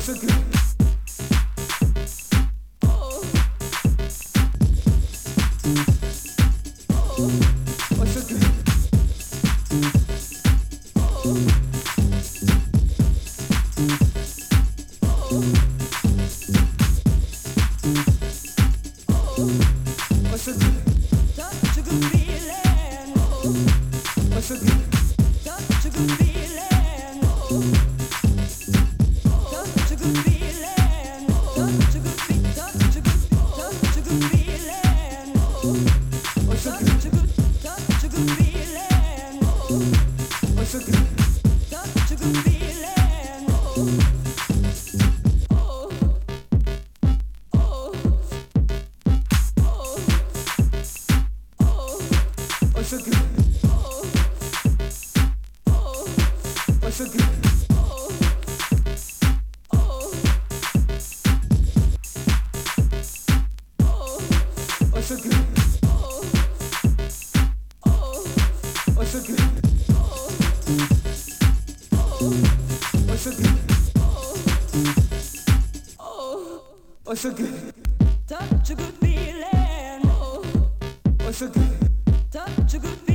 so good. Oh, so good. What's a good? Such a good feeling. What's a good? Such a good feeling. Such a good feeling. Such a good feeling. Such a good feeling. What's a good? Such a good feeling. What's a good? Such a good feeling. What's so good? What's so good? What's so good? What's so good? What's so good? What's so good? Such a good feeling. What's so good? Such a good feeling.